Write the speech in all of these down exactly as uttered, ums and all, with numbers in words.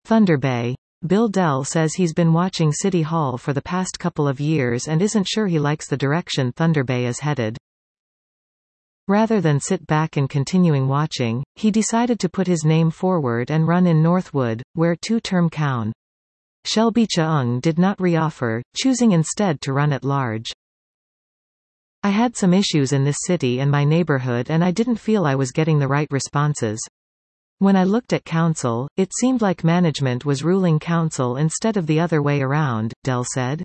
Thunder Bay. Bill Dell says he's been watching City Hall for the past couple of years and isn't sure he likes the direction Thunder Bay is headed. Rather than sit back and continuing watching, he decided to put his name forward and run in Northwood, where two-term Count Shelby Cheung did not reoffer, choosing instead to run at large. I had some issues in this city and my neighborhood and I didn't feel I was getting the right responses. When I looked at council, it seemed like management was ruling council instead of the other way around, Dell said.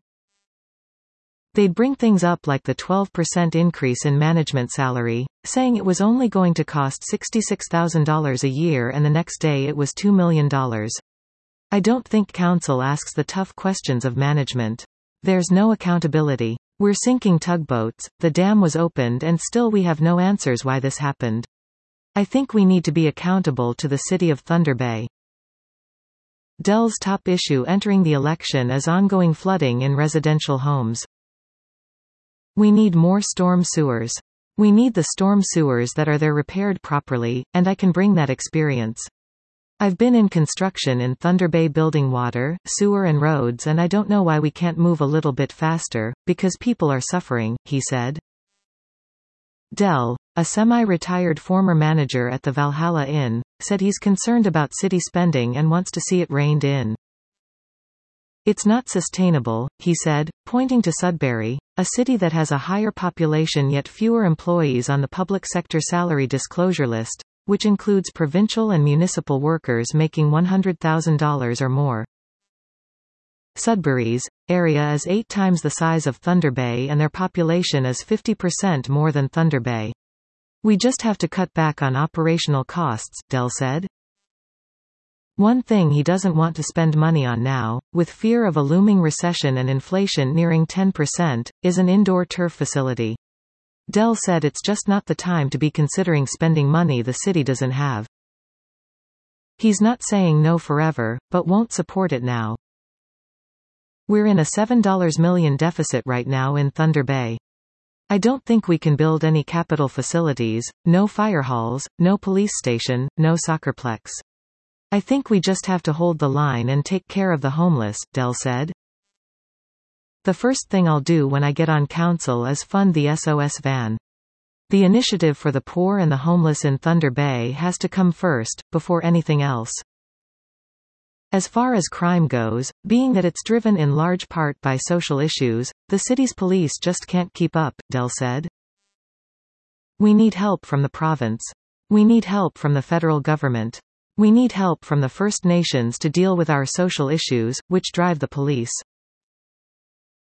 They'd bring things up like the twelve percent increase in management salary, saying it was only going to cost sixty-six thousand dollars a year and the next day it was two million dollars. I don't think council asks the tough questions of management. There's no accountability. We're sinking tugboats, the dam was opened and still we have no answers why this happened. I think we need to be accountable to the city of Thunder Bay. Dell's top issue entering the election is ongoing flooding in residential homes. We need more storm sewers. We need the storm sewers that are there repaired properly, and I can bring that experience. I've been in construction in Thunder Bay building water, sewer and roads and I don't know why we can't move a little bit faster, because people are suffering, he said. Dell, a semi-retired former manager at the Valhalla Inn, said he's concerned about city spending and wants to see it reined in. It's not sustainable, he said, pointing to Sudbury, a city that has a higher population yet fewer employees on the public sector salary disclosure list, which includes provincial and municipal workers making one hundred thousand dollars or more. Sudbury's area is eight times the size of Thunder Bay and their population is fifty percent more than Thunder Bay. We just have to cut back on operational costs, Dell said. One thing he doesn't want to spend money on now, with fear of a looming recession and inflation nearing ten percent, is an indoor turf facility. Dell said it's just not the time to be considering spending money the city doesn't have. He's not saying no forever, but won't support it now. We're in a seven million dollars deficit right now in Thunder Bay. I don't think we can build any capital facilities, no fire halls, no police station, no soccerplex. I think we just have to hold the line and take care of the homeless, Dell said. The first thing I'll do when I get on council is fund the S O S van. The initiative for the poor and the homeless in Thunder Bay has to come first, before anything else. As far as crime goes, being that it's driven in large part by social issues, the city's police just can't keep up, Dell said. We need help from the province. We need help from the federal government. We need help from the First Nations to deal with our social issues, which drive the police.